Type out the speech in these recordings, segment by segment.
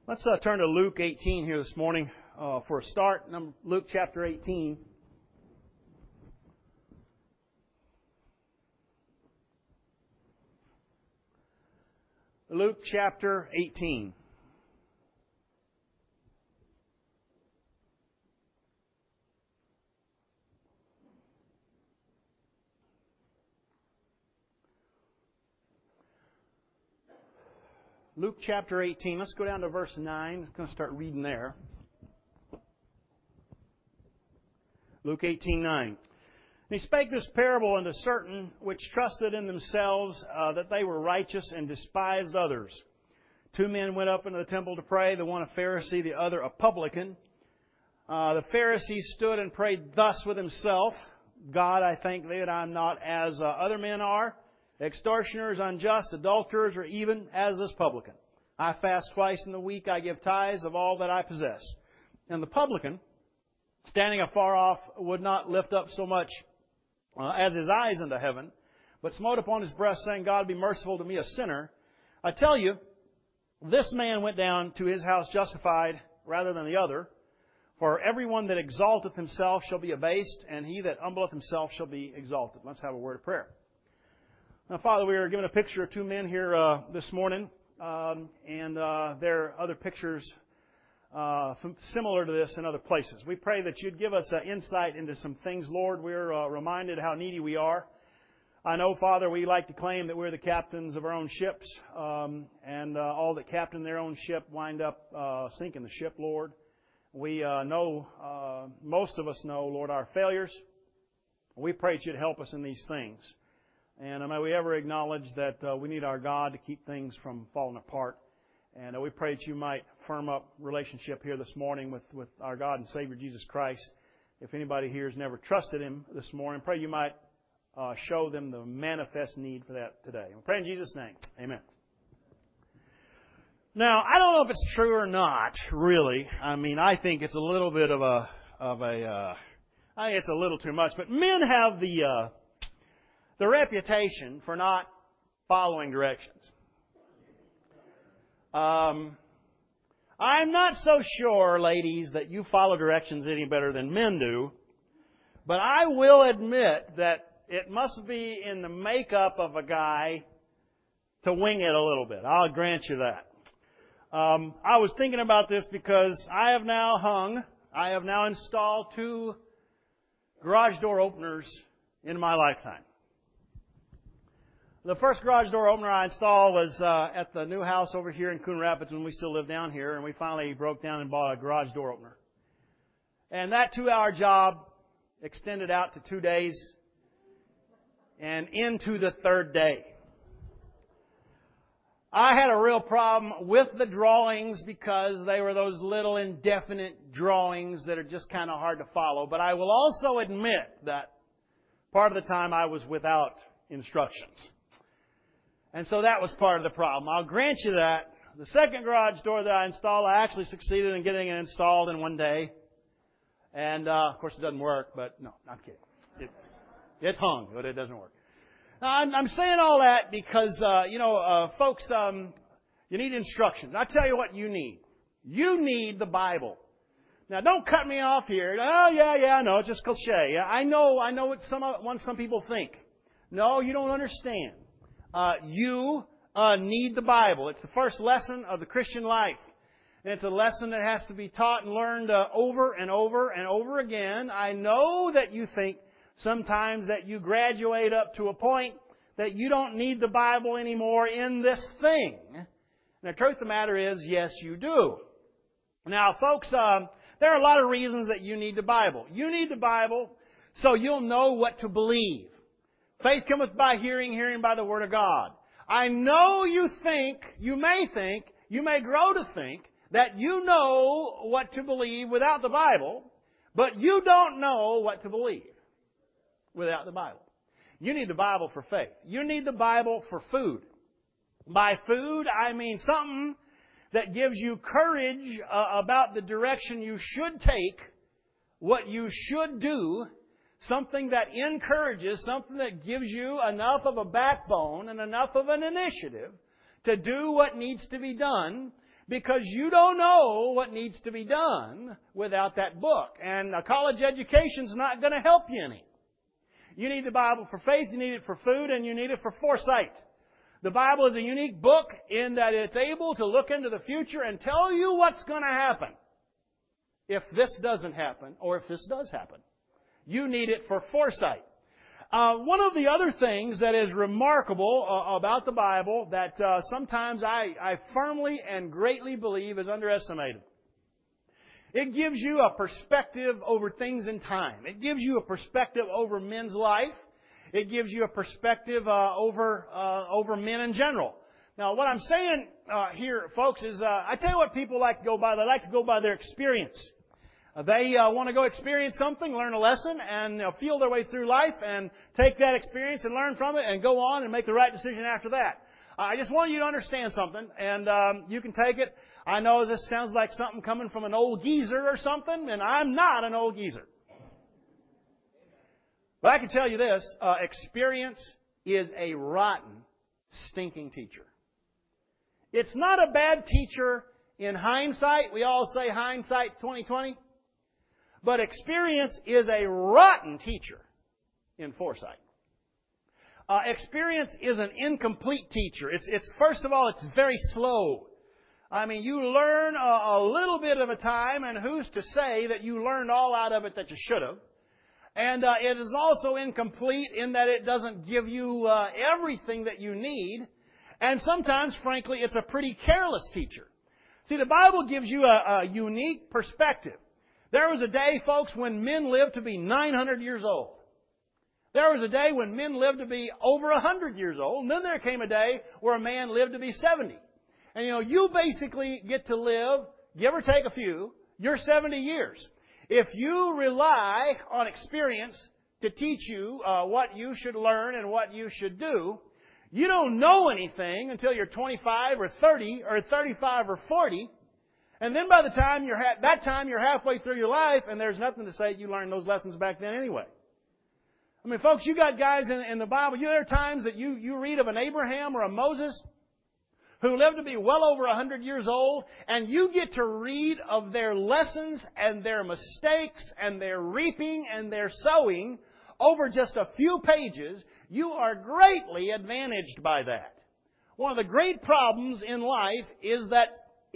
Let's turn to Luke 18 here this morning for a start. Luke chapter 18. Luke chapter 18. Luke chapter 18. Let's go down to verse 9. I'm going to start reading there. Luke 18:9. He spake this parable unto certain which trusted in themselves that they were righteous and despised others. 2 men went up into the temple to pray, the one a Pharisee, the other a publican. The Pharisee stood and prayed thus with himself, God, I thank Thee that I am not as other men are, extortioners, unjust, adulterers, or even as this publican. I fast twice in the week, I give tithes of all that I possess. And the publican, standing afar off, would not lift up so much as his eyes unto heaven, but smote upon his breast, saying, God, be merciful to me, a sinner. I tell you, this man went down to his house justified rather than the other. For everyone that exalteth himself shall be abased, and he that humbleth himself shall be exalted. Let's have a word of prayer. Now, Father, we are given a picture of 2 men here this morning, and there are other pictures similar to this in other places. We pray that You'd give us insight into some things, Lord. We're reminded how needy we are. I know, Father, we like to claim that we're the captains of our own ships, and all that captain their own ship wind up sinking the ship, Lord. We know, most of us know, Lord, our failures. We pray that You'd help us in these things. And may we ever acknowledge that we need our God to keep things from falling apart. And we pray that You might firm up relationship here this morning with our God and Savior Jesus Christ. If anybody here has never trusted Him this morning, pray You might show them the manifest need for that today. We pray in Jesus' name. Amen. Now, I don't know if it's true or not, really. I mean, I think it's a little bit I think it's a little too much. But men have the reputation for not following directions. I'm not so sure, ladies, that you follow directions any better than men do, but I will admit that it must be in the makeup of a guy to wing it a little bit. I'll grant you that. I was thinking about this because I have now installed 2 garage door openers in my lifetime. The first garage door opener I installed was at the new house over here in Coon Rapids when we still lived down here, and we finally broke down and bought a garage door opener. And that 2-hour job extended out to 2 days and into the 3rd day. I had a real problem with the drawings because they were those little indefinite drawings that are just kind of hard to follow. But I will also admit that part of the time I was without instructions. And so that was part of the problem. I'll grant you that. The second garage door that I installed, I actually succeeded in getting it installed in 1 day. And, of course, it doesn't work, but no, I'm kidding. It's hung, but it doesn't work. Now, I'm saying all that because, folks, you need instructions. I tell you what you need. You need the Bible. Now, don't cut me off here. Oh, yeah, I know, it's just cliche. I know what some people think. No, you don't understand. You need the Bible. It's the first lesson of the Christian life. And it's a lesson that has to be taught and learned over and over and over again. I know that you think sometimes that you graduate up to a point that you don't need the Bible anymore in this thing. And the truth of the matter is, yes, you do. Now, folks, there are a lot of reasons that you need the Bible. You need the Bible so you'll know what to believe. Faith cometh by hearing, hearing by the Word of God. I know you may grow to think that you know what to believe without the Bible, but you don't know what to believe without the Bible. You need the Bible for faith. You need the Bible for food. By food, I mean something that gives you courage about the direction you should take, what you should do, something that encourages, something that gives you enough of a backbone and enough of an initiative to do what needs to be done because you don't know what needs to be done without that book. And a college education's not going to help you any. You need the Bible for faith, you need it for food, and you need it for foresight. The Bible is a unique book in that it's able to look into the future and tell you what's going to happen if this doesn't happen or if this does happen. You need it for foresight. One of the other things that is remarkable about the Bible that sometimes I firmly and greatly believe is underestimated. It gives you a perspective over things in time. It gives you a perspective over men's life. It gives you a perspective over men in general. Now, what I'm saying here, folks, is I tell you what people like to go by. They like to go by their experience. They want to go experience something, learn a lesson, and feel their way through life and take that experience and learn from it and go on and make the right decision after that. I just want you to understand something, and you can take it. I know this sounds like something coming from an old geezer or something, and I'm not an old geezer. But I can tell you this, experience is a rotten, stinking teacher. It's not a bad teacher in hindsight. We all say hindsight's 20/20. But experience is a rotten teacher in foresight. Experience is an incomplete teacher. It's first of all, it's very slow. I mean, you learn a little bit of a time, and who's to say that you learned all out of it that you should have? And it is also incomplete in that it doesn't give you everything that you need. And sometimes, frankly, it's a pretty careless teacher. See, the Bible gives you a unique perspective. There was a day, folks, when men lived to be 900 years old. There was a day when men lived to be over 100 years old. And then there came a day where a man lived to be 70. And you basically get to live, give or take a few, your 70 years. If you rely on experience to teach you what you should learn and what you should do, you don't know anything until you're 25 or 30 or 35 or 40. And then by the time you're halfway through your life, and there's nothing to say you learned those lessons back then anyway. I mean, folks, you got guys in the Bible. There are times that you read of an Abraham or a Moses who lived to be well over 100 years old, and you get to read of their lessons and their mistakes and their reaping and their sowing over just a few pages. You are greatly advantaged by that. One of the great problems in life is that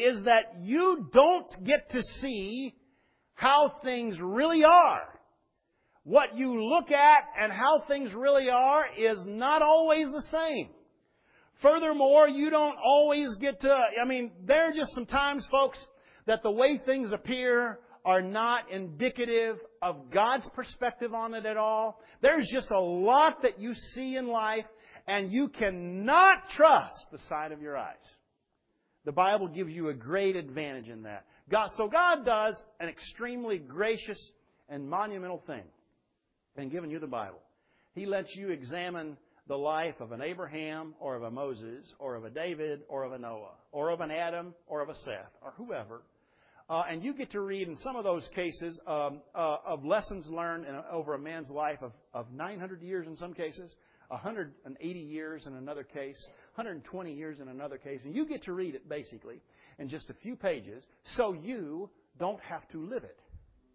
you don't get to see how things really are. What you look at and how things really are is not always the same. Furthermore, you don't always get to, there are just some times, folks, that the way things appear are not indicative of God's perspective on it at all. There's just a lot that you see in life, and you cannot trust the sight of your eyes. The Bible gives you a great advantage in that. So God does an extremely gracious and monumental thing in giving you the Bible. He lets you examine the life of an Abraham or of a Moses or of a David or of a Noah or of an Adam or of a Seth or whoever. And you get to read in some of those cases of lessons learned over a man's life of 900 years in some cases, 180 years in another case, 120 years in another case. And you get to read it basically in just a few pages so you don't have to live it.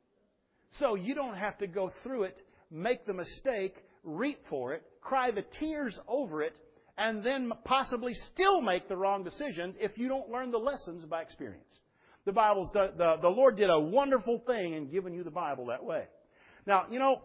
So you don't have to go through it, make the mistake, reap for it, cry the tears over it, and then possibly still make the wrong decisions if you don't learn the lessons by experience. The Lord did a wonderful thing in giving you the Bible that way. Now,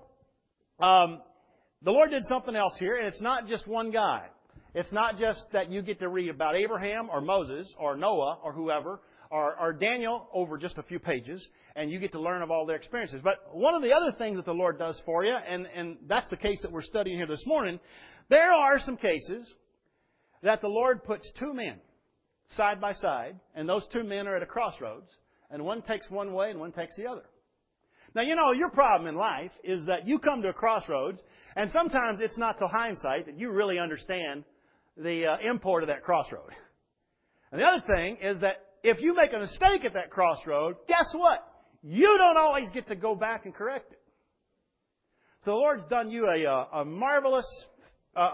the Lord did something else here, and it's not just one guy. It's not just that you get to read about Abraham or Moses or Noah or whoever or Daniel over just a few pages, and you get to learn of all their experiences. But one of the other things that the Lord does for you, and that's the case that we're studying here this morning, there are some cases that the Lord puts two men side by side, and those two men are at a crossroads, and one takes one way and one takes the other. Now, your problem in life is that you come to a crossroads, and sometimes it's not till hindsight that you really understand the import of that crossroad. And the other thing is that if you make a mistake at that crossroad, guess what? You don't always get to go back and correct it. So the Lord's done you a marvelous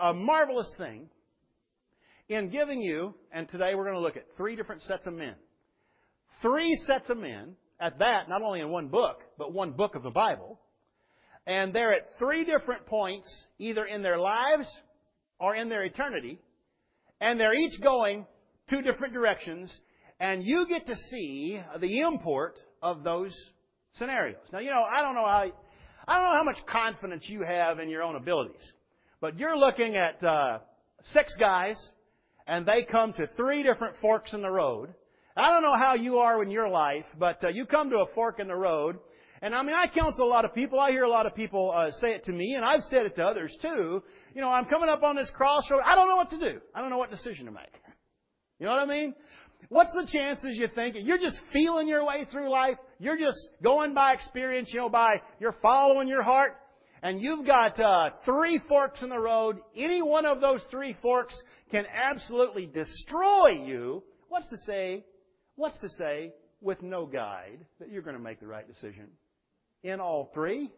thing in giving you, and today we're going to look at three different sets of men 3 sets of men, at that, not only in one book, but one book of the Bible. And they're at 3 different points, either in their lives or in their eternity. And they're each going 2 different directions. And you get to see the import of those scenarios. Now, I don't know how much confidence you have in your own abilities. But you're looking at 6 guys, and they come to 3 different forks in the road. I don't know how you are in your life, but you come to a fork in the road. And I counsel a lot of people. I hear a lot of people say it to me, and I've said it to others too. I'm coming up on this crossroad. I don't know what to do. I don't know what decision to make. You know what I mean? What's the chances you think you're just feeling your way through life? You're just going by experience, you're following your heart. And you've got 3 forks in the road. Any one of those 3 forks can absolutely destroy you. What's to say with no guide that you're going to make the right decision? In all 3?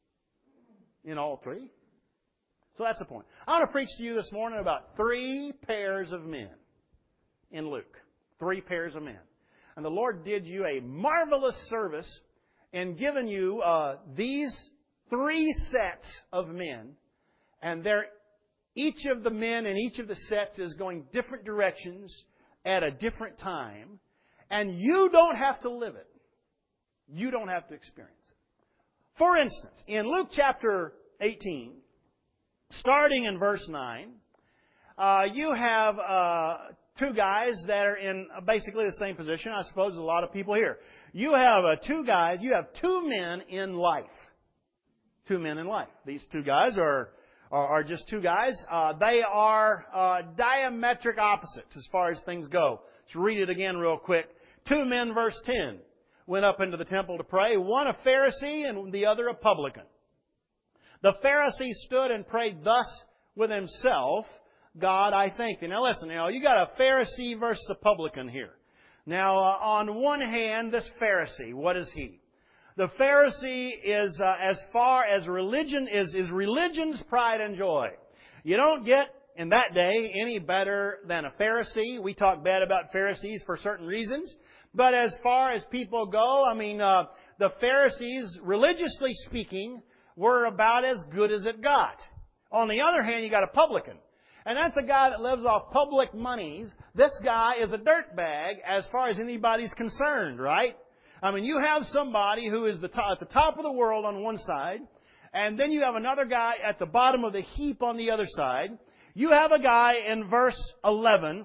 In all 3? So that's the point. I want to preach to you this morning about 3 pairs of men in Luke. 3 pairs of men. And the Lord did you a marvelous service in giving you these 3 sets of men. And each of the men in each of the sets is going different directions at a different time. And you don't have to live it. You don't have to experience it. For instance, in Luke chapter 18, starting in verse 9, you have 2 guys that are in basically the same position, I suppose, as a lot of people here. You have 2 guys, you have 2 men in life. 2 men in life. These 2 guys are just 2 guys. They are diametric opposites as far as things go. Let's read it again real quick. 2 men, verse 10, went up into the temple to pray, one a Pharisee and the other a publican. The Pharisee stood and prayed thus with himself, God, I thank Thee. Now listen, you got a Pharisee versus a publican here. Now, on one hand, this Pharisee, what is he? The Pharisee is, as far as religion is religion's pride and joy. You don't get, in that day, any better than a Pharisee. We talk bad about Pharisees for certain reasons. But as far as people go, the Pharisees, religiously speaking, were about as good as it got. On the other hand, you got a publican. And that's a guy that lives off public monies. This guy is a dirtbag as far as anybody's concerned, right? You have somebody who is at the top of the world on one side, and then you have another guy at the bottom of the heap on the other side. You have a guy in verse 11,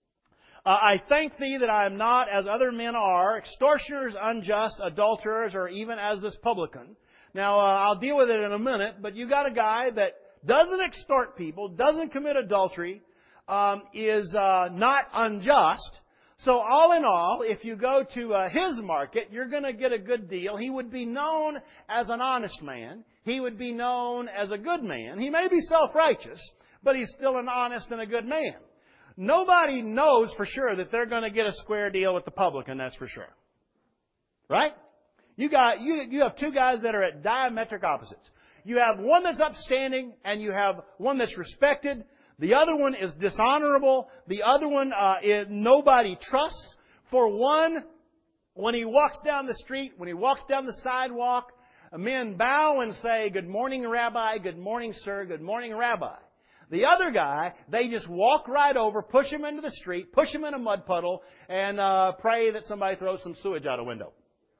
I thank Thee that I am not as other men are, extortioners, unjust, adulterers, or even as this publican. Now, I'll deal with it in a minute, but you got a guy that doesn't extort people, doesn't commit adultery, is not unjust. So all in all, if you go to his market, you're going to get a good deal. He would be known as an honest man. He would be known as a good man. He may be self-righteous, but he's still an honest and a good man. Nobody knows for sure that they're going to get a square deal with the publican, that's for sure. Right? You have 2 guys that are at diametric opposites. You have one that's upstanding and you have one that's respected. The other one is dishonorable. The other one nobody trusts. For one, when he walks down the street, when he walks down the sidewalk, men bow and say, "Good morning, Rabbi. Good morning, sir. Good morning, Rabbi." The other guy, they just walk right over, push him into the street, push him in a mud puddle, and pray that somebody throws some sewage out a window.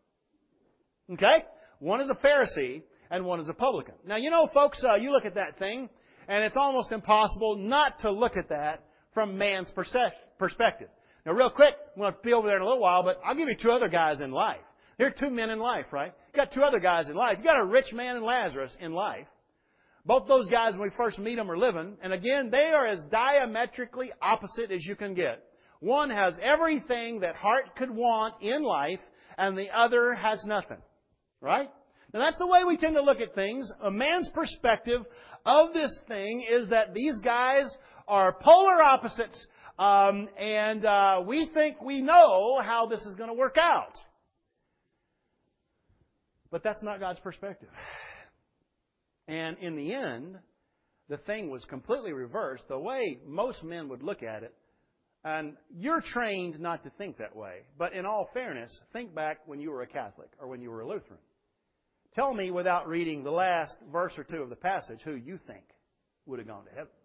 Okay? One is a Pharisee and one is a publican. Now, folks, you look at that thing, and it's almost impossible not to look at that from man's perspective. Now, real quick, I'm going to be over there in a little while, but I'll give you 2 other guys in life. There are 2 men in life, right? You got 2 other guys in life. You got a rich man and Lazarus in life. Both those guys, when we first meet them, are living. And again, they are as diametrically opposite as you can get. One has everything that heart could want in life, and the other has nothing. Right? Now, that's the way we tend to look at things. A man's perspective of this thing is that these guys are polar opposites, and we think we know how this is going to work out. But that's not God's perspective. And in the end, the thing was completely reversed. The way most men would look at it, And you're trained not to think that way. But in all fairness, think back when you were a Catholic or when you were a Lutheran. Tell me, without reading the last verse or two of the passage, who you think would have gone to heaven.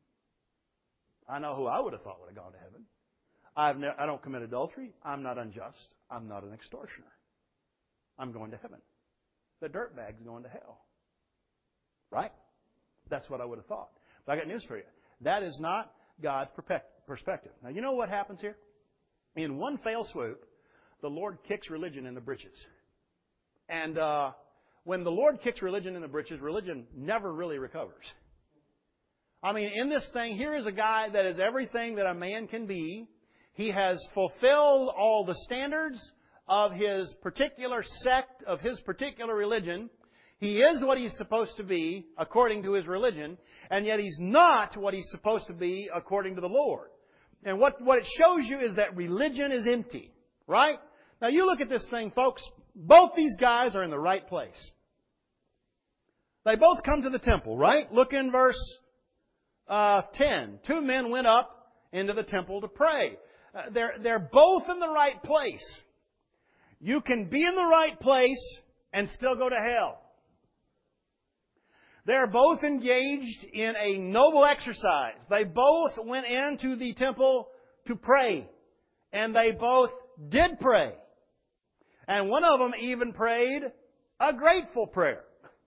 I know who I would have thought would have gone to heaven. I don't commit adultery. I'm not unjust. I'm not an extortioner. I'm going to heaven. The dirtbag's going to hell. Right? That's what I would have thought. But I got news for you. That is not God's perspective. Now, you know what happens here? In one fell swoop, the Lord kicks religion in the britches. And when the Lord kicks religion in the britches, religion never really recovers. I mean, in this thing, here is a guy that is everything that a man can be. He has fulfilled all the standards of his particular sect, of his particular religion. He is what he's supposed to be according to his religion, and yet he's not what he's supposed to be according to the Lord. And what it shows you is that religion is empty, right? Now you look at this thing, folks. Both these guys are in the right place. They both come to the temple, right? Look in verse 10. 2 men went up into the temple to pray. They're both in the right place. You can be in the right place and still go to hell. They're both engaged in a noble exercise. They both went into the temple to pray. And they both did pray. And one of them even prayed a grateful prayer.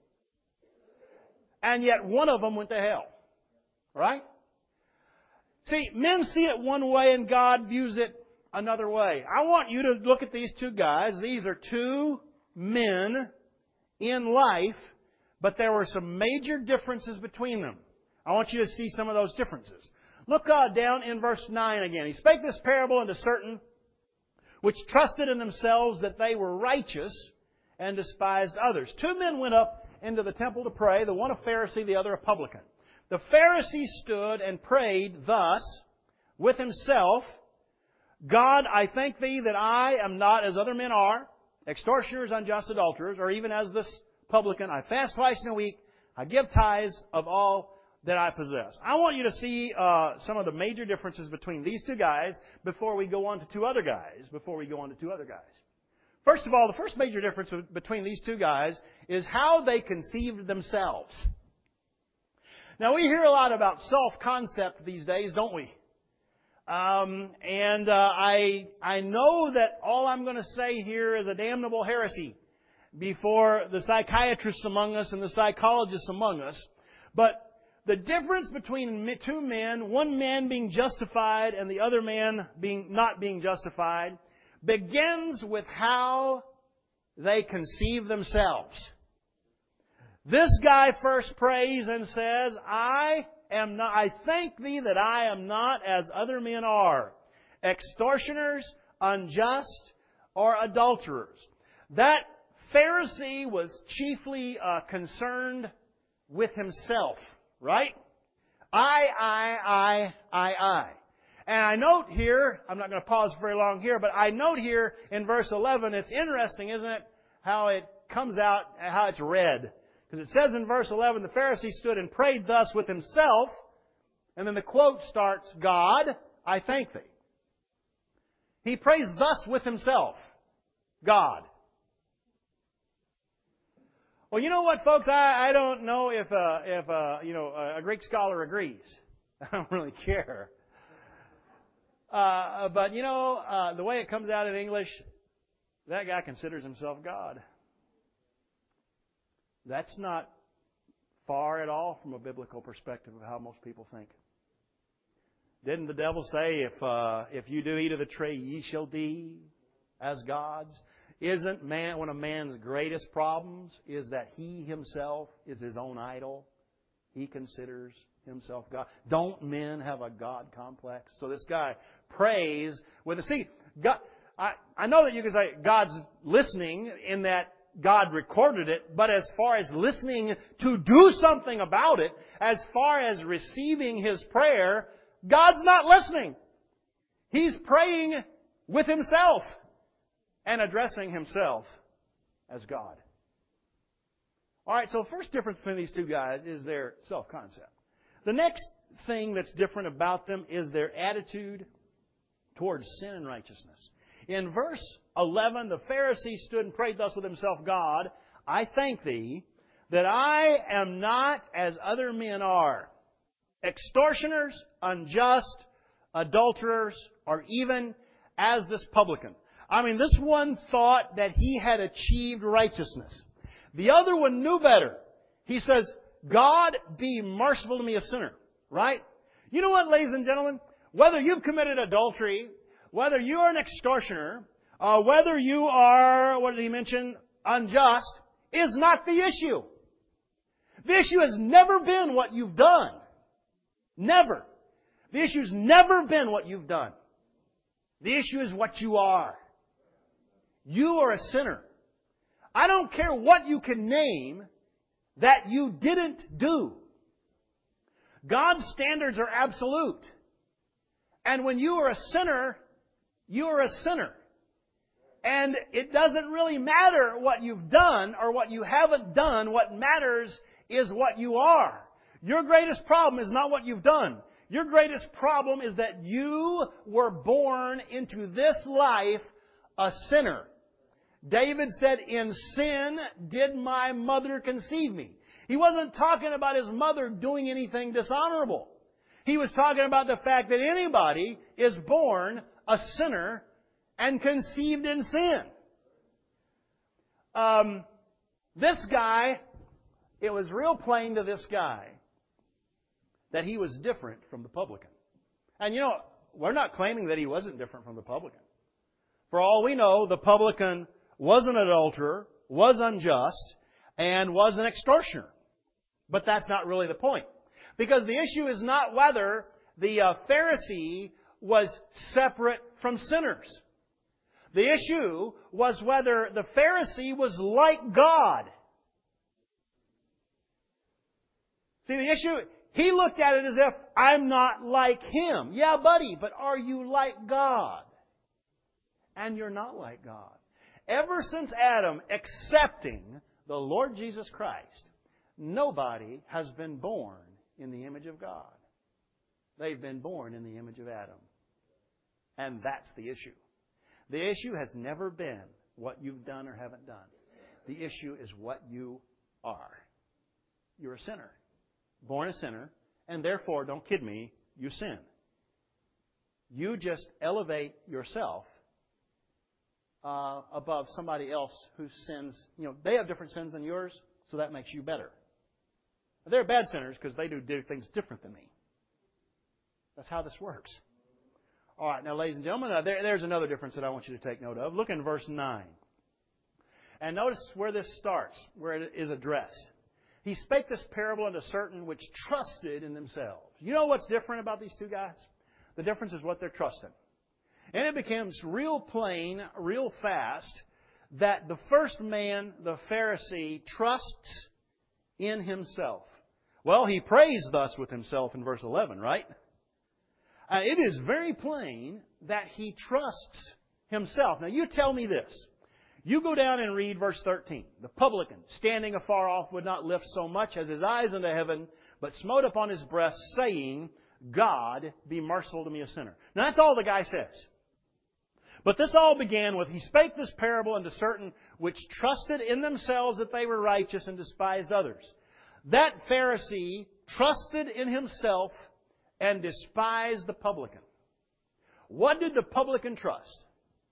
And yet one of them went to hell. Right? See, men see it one way and God views it another way. I want you to look at these two guys. These are two men in life, but there were some major differences between them. I want you to see some of those differences. Look down in verse 9 again. He spake this parable unto certain which trusted in themselves that they were righteous and despised others. 2 men went up into the temple to pray, the one a Pharisee, the other a publican. The Pharisee stood and prayed thus with himself, God, I thank Thee that I am not as other men are, extortioners, unjust, adulterers, or even as this publican. I fast twice in a week. I give tithes of all that I possess. I want you to see some of the major differences between these two guys before we go on to two other guys. First of all, the first major difference between these two guys is how they conceived themselves. Now, we hear a lot about self-concept these days, don't we? I know that all I'm going to say here is a damnable heresy before the psychiatrists among us and the psychologists among us. But the difference between 2 men, one man being justified and the other man not being justified, begins with how they conceive themselves. This guy first prays and says, I thank Thee that I am not as other men are, extortioners, unjust, or adulterers. That Pharisee was chiefly concerned with himself, right? I. And I note here, I'm not going to pause very long here, but I note here in verse 11, it's interesting, isn't it, how it comes out, how it's read. Because it says in verse 11, the Pharisee stood and prayed thus with himself, and then the quote starts, God, I thank Thee. He prays thus with himself, God. Well, you know what, folks? I don't know if a Greek scholar agrees. I don't really care. But the way it comes out in English, that guy considers himself God. That's not far at all from a biblical perspective of how most people think. Didn't the devil say, if you do eat of the tree, ye shall be as gods? Isn't one of man's greatest problems is that he himself is his own idol? He considers himself God. Don't men have a God complex? So this guy prays with a seed. God, I know that you can say God's listening in that God recorded it, but as far as listening to do something about it, as far as receiving His prayer, God's not listening. He's praying with Himself and addressing Himself as God. Alright, so the first difference between these two guys is their self-concept. The next thing that's different about them is their attitude towards sin and righteousness. In verse 11, the Pharisee stood and prayed thus with himself, God, I thank Thee that I am not as other men are, extortioners, unjust, adulterers, or even as this publican. I mean, this one thought that he had achieved righteousness. The other one knew better. He says, God, be merciful to me, a sinner. Right? You know what, ladies and gentlemen? Whether you've committed adultery, whether you're an extortioner, whether you are, what did he mention, unjust, is not the issue. The issue has never been what you've done. Never. The issue's never been what you've done. The issue is what you are. You are a sinner. I don't care what you can name that you didn't do. God's standards are absolute. And when you are a sinner, you are a sinner. And it doesn't really matter what you've done or what you haven't done. What matters is what you are. Your greatest problem is not what you've done. Your greatest problem is that you were born into this life a sinner. David said, in sin did my mother conceive me. He wasn't talking about his mother doing anything dishonorable. He was talking about the fact that anybody is born a sinner and conceived in sin. This guy, it was real plain to this guy that he was different from the publican. And you know, we're not claiming that he wasn't different from the publican. For all we know, the publican was an adulterer, was unjust, and was an extortioner. But that's not really the point. Because the issue is not whether the Pharisee was separate from sinners. The issue was whether the Pharisee was like God. See, the issue, he looked at it as if, I'm not like Him. Yeah, buddy, but are you like God? And you're not like God. Ever since Adam accepting the Lord Jesus Christ, nobody has been born in the image of God. They've been born in the image of Adam. And that's the issue. The issue has never been what you've done or haven't done. The issue is what you are. You're a sinner. Born a sinner, and therefore, don't kid me, you sin. You just elevate yourself above somebody else whose sins, they have different sins than yours, so that makes you better. They're bad sinners because they do things different than me. That's how this works. All right, now, ladies and gentlemen, there's another difference that I want you to take note of. Look in verse 9. And notice where this starts, where it is addressed. He spake this parable unto certain which trusted in themselves. You know what's different about these two guys? The difference is what they're trusting. And it becomes real plain, real fast, that the first man, the Pharisee, trusts in himself. Well, he prays thus with himself in verse 11, right? It is very plain that he trusts himself. Now, you tell me this. You go down and read verse 13. The publican, standing afar off, would not lift so much as his eyes unto heaven, but smote upon his breast, saying, God, be merciful to me, a sinner. Now, that's all the guy says. But this all began with, he spake this parable unto certain which trusted in themselves that they were righteous and despised others. That Pharisee trusted in himself and despised the publican. What did the publican trust?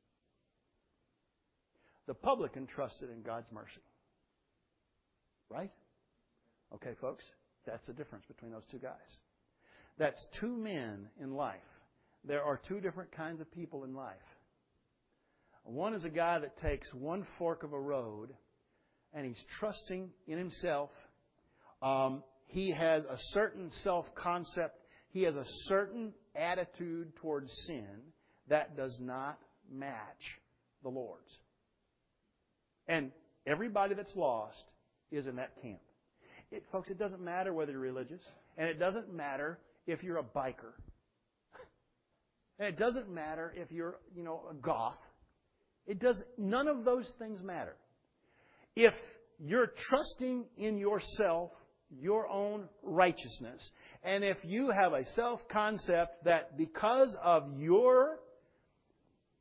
The publican trusted in God's mercy. Right? Okay, folks, that's the difference between those two guys. That's two men in life. There are two different kinds of people in life. One is a guy that takes one fork of a road and he's trusting in himself. He has a certain self-concept. He has a certain attitude towards sin that does not match the Lord's. And everybody that's lost is in that camp. Folks, it doesn't matter whether you're religious. And it doesn't matter if you're a biker. And it doesn't matter if you're, a goth. None of those things matter. If you're trusting in yourself, your own righteousness, and if you have a self-concept that because of your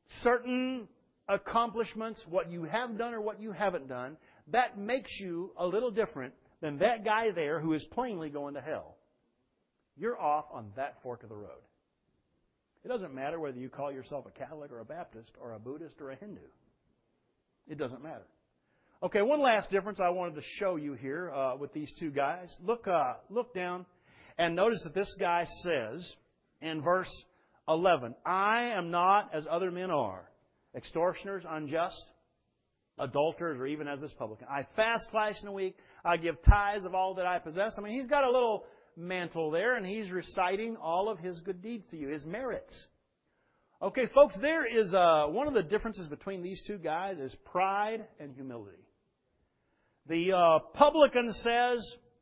certain accomplishments, what you have done or what you haven't done, that makes you a little different than that guy there who is plainly going to hell. You're off on that fork of the road. It doesn't matter whether you call yourself a Catholic or a Baptist or a Buddhist or a Hindu. It doesn't matter. Okay, one last difference I wanted to show you here with these two guys. Look down and notice that this guy says in verse 11, I am not as other men are, extortioners, unjust, adulterers, or even as this publican. I fast twice in a week. I give tithes of all that I possess. I mean, he's got a little mantle there, and he's reciting all of his good deeds to you, his merits. Okay, folks, there is one of the differences between these two guys is pride and humility. The publican says,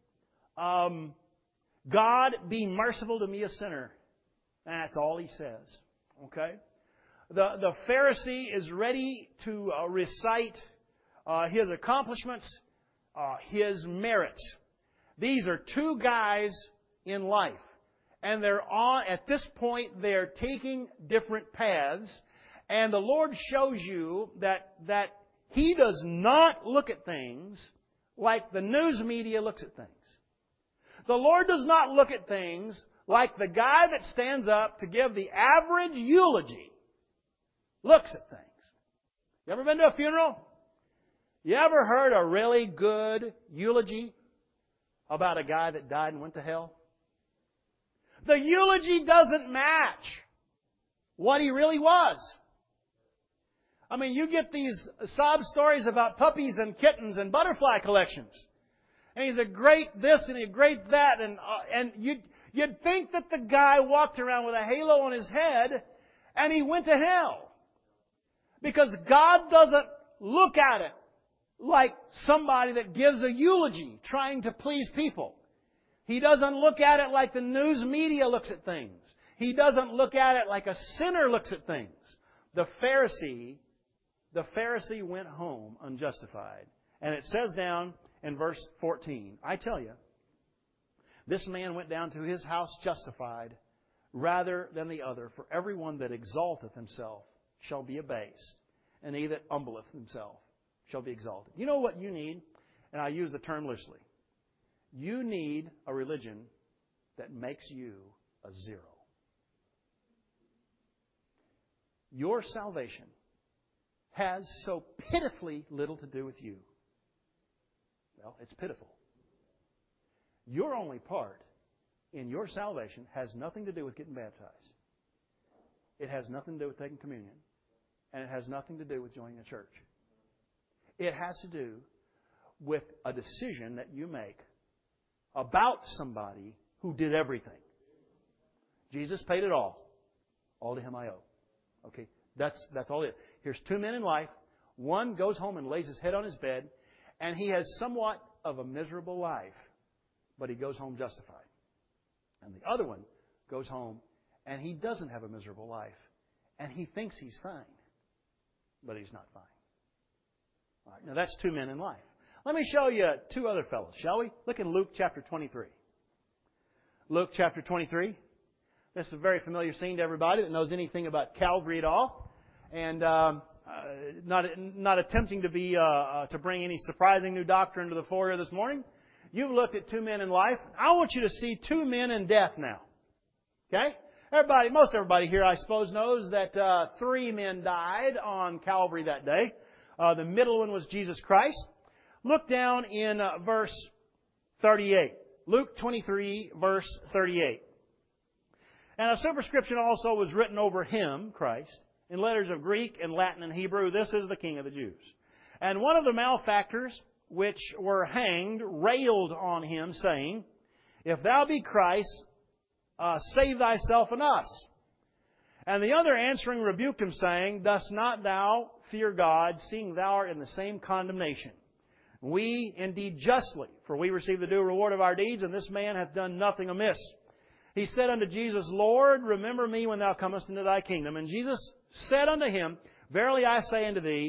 God, be merciful to me, a sinner. And that's all he says. Okay? The Pharisee is ready to recite his accomplishments, his merits. These are two guys in life. And at this point, they're taking different paths. And the Lord shows you that He does not look at things like the news media looks at things. The Lord does not look at things like the guy that stands up to give the average eulogy looks at things. You ever been to a funeral? You ever heard a really good eulogy about a guy that died and went to hell? The eulogy doesn't match what he really was. I mean, you get these sob stories about puppies and kittens and butterfly collections. And he's a great this and a great that. And you'd think that the guy walked around with a halo on his head and he went to hell. Because God doesn't look at it like somebody that gives a eulogy trying to please people. He doesn't look at it like the news media looks at things. He doesn't look at it like a sinner looks at things. The Pharisee went home unjustified. And it says down in verse 14, I tell you, this man went down to his house justified rather than the other. For everyone that exalteth himself shall be abased, and he that humbleth himself shall be exalted. You know what you need? And I use the term loosely. You need a religion that makes you a zero. Your salvation has so pitifully little to do with you. Well, it's pitiful. Your only part in your salvation has nothing to do with getting baptized. It has nothing to do with taking communion. And it has nothing to do with joining a church. It has to do with a decision that you make about somebody who did everything. Jesus paid it all. All to Him I owe. Okay, that's all it is. Here's two men in life. One goes home and lays his head on his bed, and he has somewhat of a miserable life, but he goes home justified. And the other one goes home, and he doesn't have a miserable life, and he thinks he's fine, but he's not fine. All right, now that's two men in life. Let me show you two other fellows, shall we? Look in Luke chapter 23. Luke chapter 23. This is a very familiar scene to everybody that knows anything about Calvary at all. And not attempting to bring any surprising new doctrine to the fore here this morning. You've looked at two men in life. I want you to see two men in death now. Okay? Most everybody here, I suppose, knows that three men died on Calvary that day. The middle one was Jesus Christ. Look down in verse 38. Luke 23, verse 38. And a superscription also was written over Him, Christ, in letters of Greek and Latin and Hebrew. This is the King of the Jews. And one of the malefactors which were hanged railed on Him, saying, If thou be Christ, save thyself and us. And the other answering rebuked Him, saying, Dost not thou fear God, seeing thou art in the same condemnation? We indeed justly, for we receive the due reward of our deeds, and this man hath done nothing amiss. He said unto Jesus, Lord, remember me when thou comest into thy kingdom. And Jesus said unto him, Verily I say unto thee,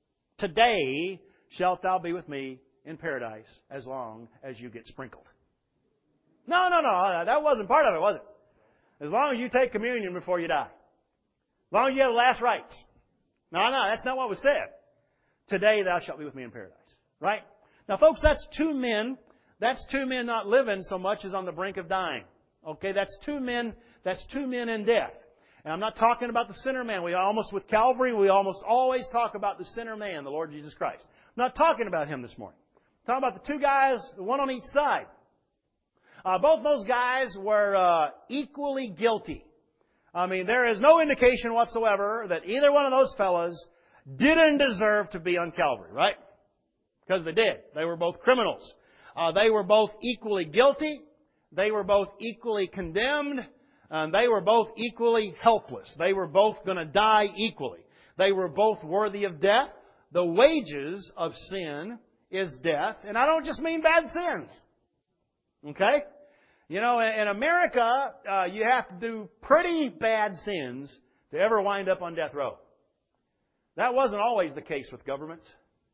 today shalt thou be with me in paradise, as long as you get sprinkled. No, that wasn't part of it, was it? As long as you take communion before you die. As long as you have the last rites. No, that's not what was said. Today thou shalt be with me in paradise. Right? Now, folks, that's two men. That's two men not living so much as on the brink of dying. Okay, that's two men in death. And I'm not talking about the sinner man. With Calvary, we almost always talk about the sinner man, the Lord Jesus Christ. I'm not talking about Him this morning. I'm talking about the two guys, one on each side. Both those guys were equally guilty. I mean, there is no indication whatsoever that either one of those fellas didn't deserve to be on Calvary, right? Because they did. They were both criminals. They were both equally guilty. They were both equally condemned. They were both equally helpless. They were both going to die equally. They were both worthy of death. The wages of sin is death. And I don't just mean bad sins. Okay? You know, in America, you have to do pretty bad sins to ever wind up on death row. That wasn't always the case with governments.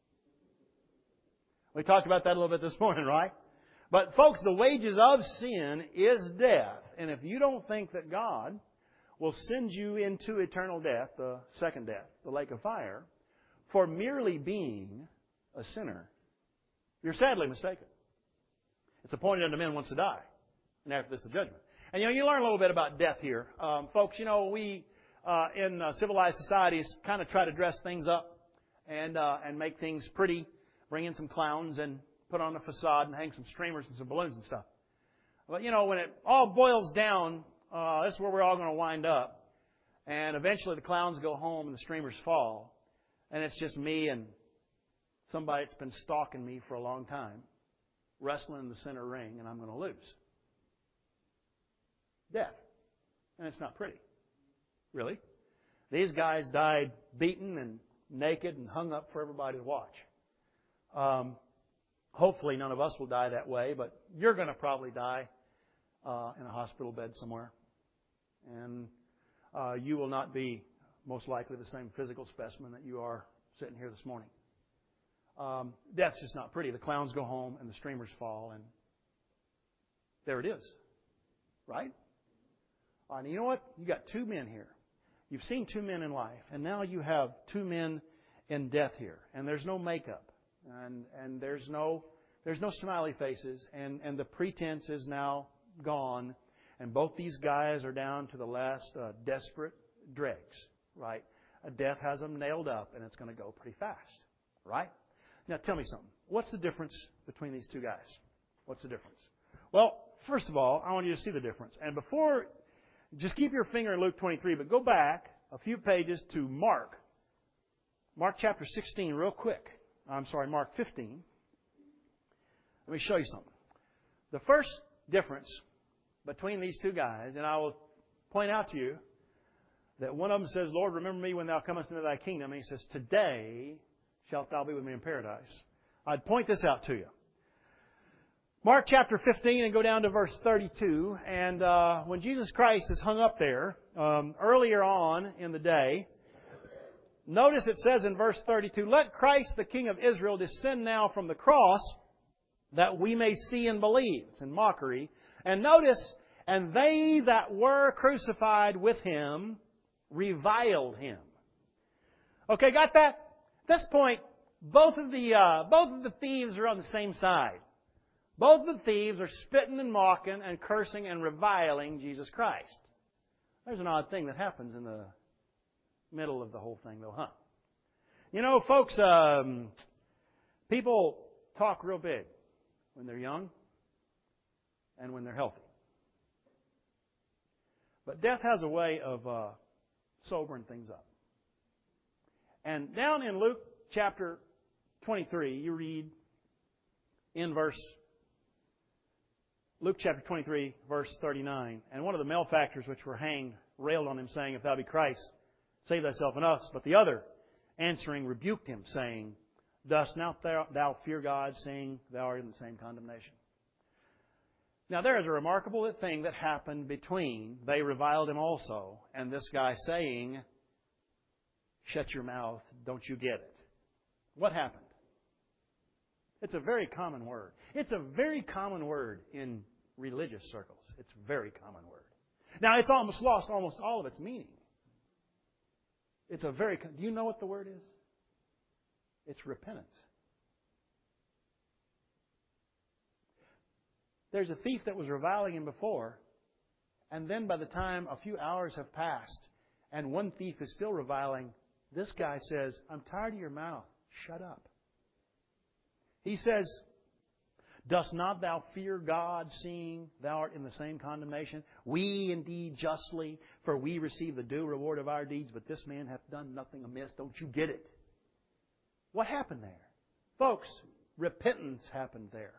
We talked about that a little bit this morning, right? But folks, the wages of sin is death. And if you don't think that God will send you into eternal death, the second death, the lake of fire, for merely being a sinner, you're sadly mistaken. It's appointed unto men once to die, and after this the judgment. And you learn a little bit about death here. Folks, we in civilized societies kind of try to dress things up and make things pretty, bring in some clowns and put on a facade and hang some streamers and some balloons and stuff. But, when it all boils down, this is where we're all going to wind up. And eventually the clowns go home and the streamers fall. And it's just me and somebody that's been stalking me for a long time, wrestling in the center ring, and I'm going to lose. Death. And it's not pretty. Really. These guys died beaten and naked and hung up for everybody to watch. Hopefully none of us will die that way, but you're going to probably die in a hospital bed somewhere. And you will not be most likely the same physical specimen that you are sitting here this morning. Death's just not pretty. The clowns go home and the streamers fall, and there it is. Right? And you know what? You got two men here. You've seen two men in life, and now you have two men in death here. And there's no makeup. And there's no smiley faces, and the pretense is now gone, and both these guys are down to the last desperate dregs, right? Death has them nailed up, and it's going to go pretty fast, right? Now tell me something. What's the difference between these two guys? What's the difference? Well, first of all, I want you to see the difference. And just keep your finger in Luke 23, but go back a few pages to Mark chapter 16 real quick. Mark 15. Let me show you something. The first difference between these two guys, and I will point out to you that one of them says, Lord, remember me when thou comest into thy kingdom. And he says, today shalt thou be with me in paradise. I'd point this out to you. Mark chapter 15 and go down to verse 32. And when Jesus Christ is hung up there, earlier on in the day, notice it says in verse 32, let Christ the King of Israel descend now from the cross that we may see and believe. It's in mockery. And notice, and they that were crucified with Him reviled Him. Okay, got that? At this point, both of the thieves are on the same side. Both of the thieves are spitting and mocking and cursing and reviling Jesus Christ. There's an odd thing that happens in the middle of the whole thing, though, huh? Folks, people talk real big when they're young and when they're healthy. But death has a way of sobering things up. And down in Luke chapter 23, you read in Luke chapter 23, verse 39, and one of the malefactors which were hanged railed on him, saying, if thou be Christ, save thyself and us. But the other, answering, rebuked him, saying, dost not thou fear God, seeing thou art in the same condemnation? Now there is a remarkable thing that happened between they reviled him also and this guy saying, shut your mouth, don't you get it? What happened? It's a very common word. It's a very common word in religious circles. It's a very common word. Now it's almost lost almost all of its meaning. It's a very... Do you know what the word is? It's repentance. There's a thief that was reviling him before, and then by the time a few hours have passed, and one thief is still reviling, this guy says, I'm tired of your mouth. Shut up. He says, dost not thou fear God, seeing thou art in the same condemnation? We indeed justly, for we receive the due reward of our deeds, but this man hath done nothing amiss. Don't you get it? What happened there? Folks, repentance happened there.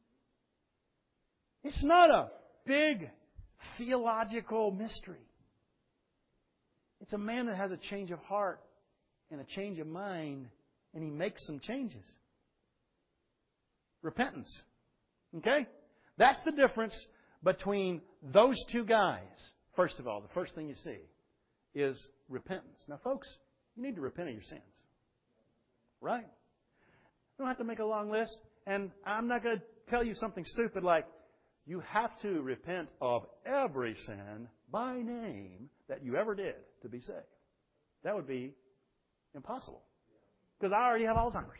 It's not a big theological mystery. It's a man that has a change of heart and a change of mind, and he makes some changes. Repentance. Okay? That's the difference between those two guys. First of all, the first thing you see is repentance. Now, folks, you need to repent of your sins. Right? You don't have to make a long list. And I'm not going to tell you something stupid like, you have to repent of every sin by name that you ever did to be saved. That would be impossible. Because I already have Alzheimer's.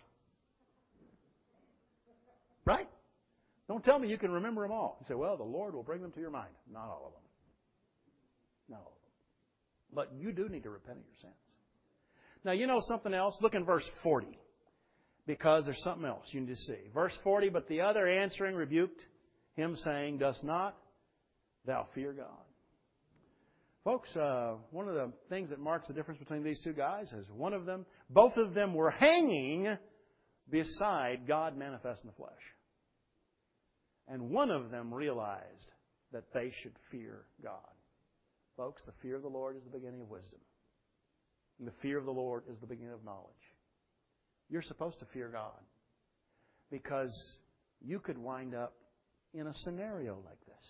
Right? Don't tell me you can remember them all. You say, well, the Lord will bring them to your mind. Not all of them. Not all of them. But you do need to repent of your sins. Now, you know something else? Look in verse 40. Because there's something else you need to see. Verse 40, but the other answering rebuked him, saying, dost not thou fear God? Folks, one of the things that marks the difference between these two guys is both of them were hanging beside God manifest in the flesh. And one of them realized that they should fear God. Folks, the fear of the Lord is the beginning of wisdom. And the fear of the Lord is the beginning of knowledge. You're supposed to fear God because you could wind up in a scenario like this.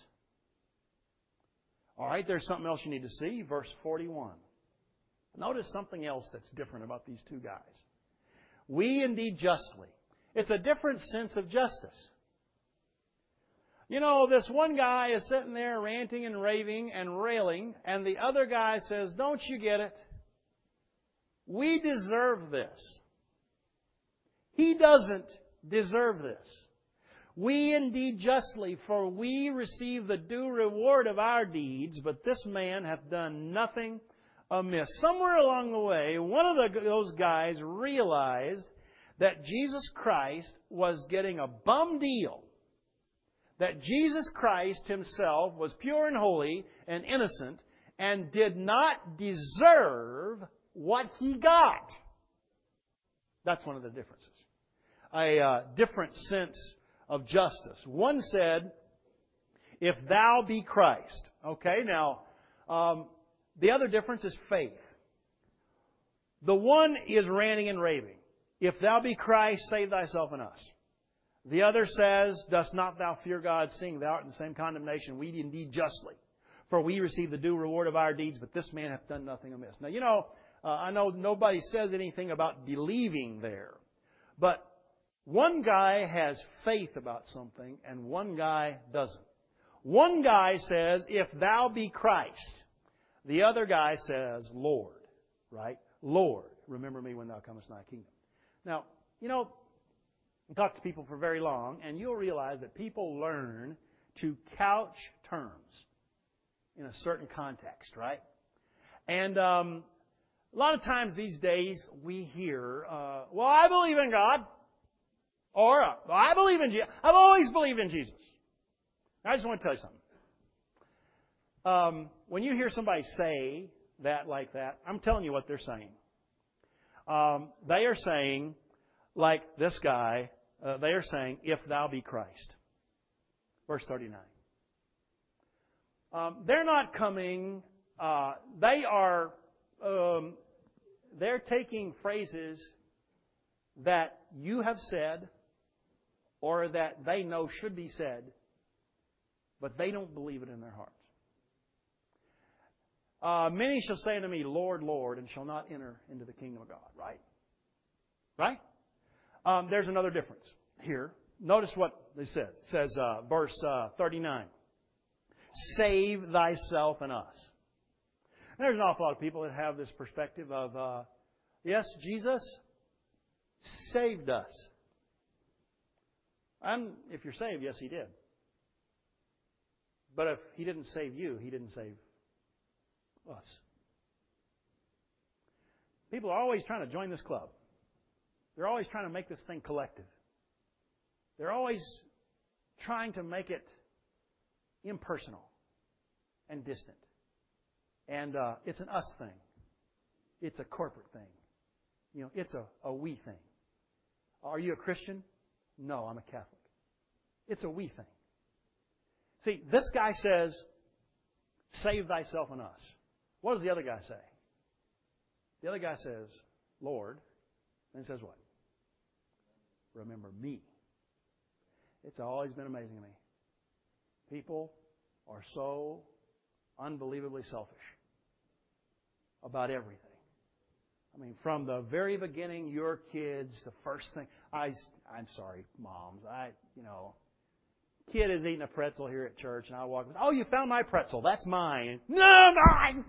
All right, there's something else you need to see. Verse 41. Notice something else that's different about these two guys. We indeed justly. It's a different sense of justice. You know, this one guy is sitting there ranting and raving and railing, and the other guy says, don't you get it? We deserve this. He doesn't deserve this. We indeed justly, for we receive the due reward of our deeds, but this man hath done nothing amiss. Somewhere along the way, one of those guys realized that Jesus Christ was getting a bum deal. That Jesus Christ Himself was pure and holy and innocent and did not deserve what He got. That's one of the differences. A different sense of justice. One said, if thou be Christ. Okay, now, the other difference is faith. The one is ranting and raving. If thou be Christ, save thyself and us. The other says, dost not thou fear God, seeing thou art in the same condemnation? We indeed justly. For we receive the due reward of our deeds, but this man hath done nothing amiss. Now, you know, I know nobody says anything about believing there. But one guy has faith about something, and one guy doesn't. One guy says, if thou be Christ. The other guy says, Lord. Right? Lord, remember me when thou comest in thy kingdom. Now, you know, you talk to people for very long, and you'll realize that people learn to couch terms in a certain context, right? And a lot of times these days we hear, well, I believe in God. Or, I believe in Jesus. I've always believed in Jesus. I just want to tell you something. When you hear somebody say that like that, I'm telling you what they're saying. They are saying, like this guy, they are saying, if thou be Christ. Verse 39. They're not coming, they're taking phrases that you have said or that they know should be said, but they don't believe it in their hearts. Many shall say unto me, Lord, Lord, and shall not enter into the kingdom of God. Right? Right? There's another difference here. Notice what it says. It says, verse 39, save thyself and us. There's an awful lot of people that have this perspective of, yes, Jesus saved us. If you're saved, yes, He did. But if He didn't save you, He didn't save us. People are always trying to join this club. They're always trying to make this thing collective. They're always trying to make it impersonal and distant. And it's an us thing. It's a corporate thing. It's a we thing. Are you a Christian? No, I'm a Catholic. It's a we thing. See, this guy says, save thyself and us. What does the other guy say? The other guy says, Lord. And he says what? Remember me. It's always been amazing to me. People are so unbelievably selfish about everything. I mean, from the very beginning, your kids, the first thing... I'm sorry, moms. Kid is eating a pretzel here at church, and I walk... Oh, you found my pretzel. That's mine. No, mine!